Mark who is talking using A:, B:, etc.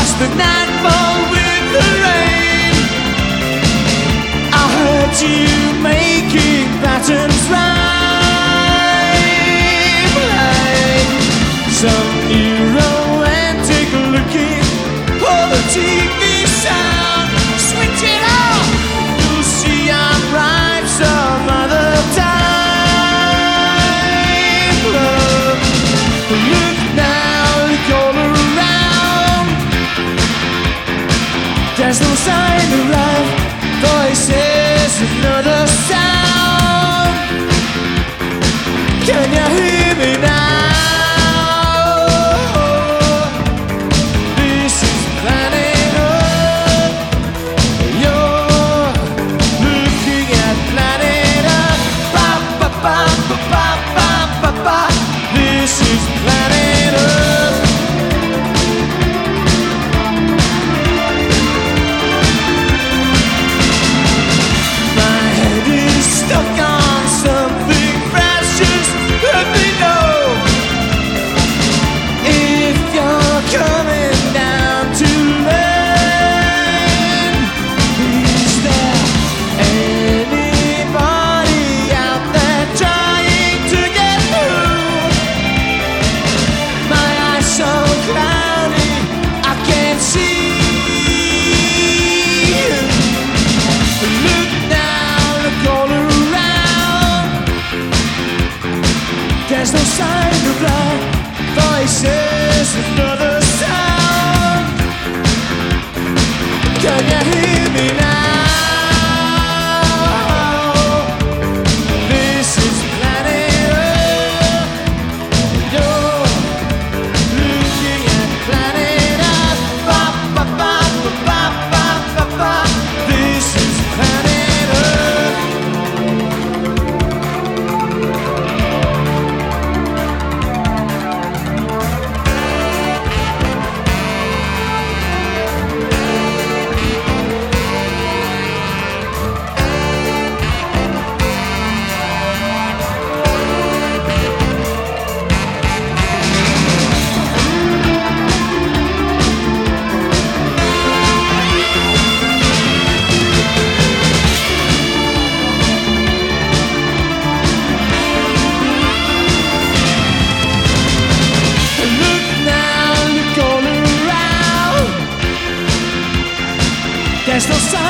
A: watch the night fall with the rain. I heard you making patterns rhyme, like some new romantic looking for the TV sound. Switch it off, you'll see I'm right some other time. Look now, look all around. There's no sign of life, voices, another sound. Can you hear me now? This is Planet Earth. You're looking at Planet Earth. Ba ba ba ba ba ba ba ba. This is Planet Earth. My head is stuck on something precious. Let me know if you're coming down to land. Is there anybody out there trying to get through? My eyes so cloudy, I can't see you. Look now, look all around. There's no sign of life, voices, another sound. Can you hear me now? This is Planet Earth. You're looking at Planet Earth. Ba ba ba ba ba ba ba. This is Planet Earth. Look now, look all around. There's no sign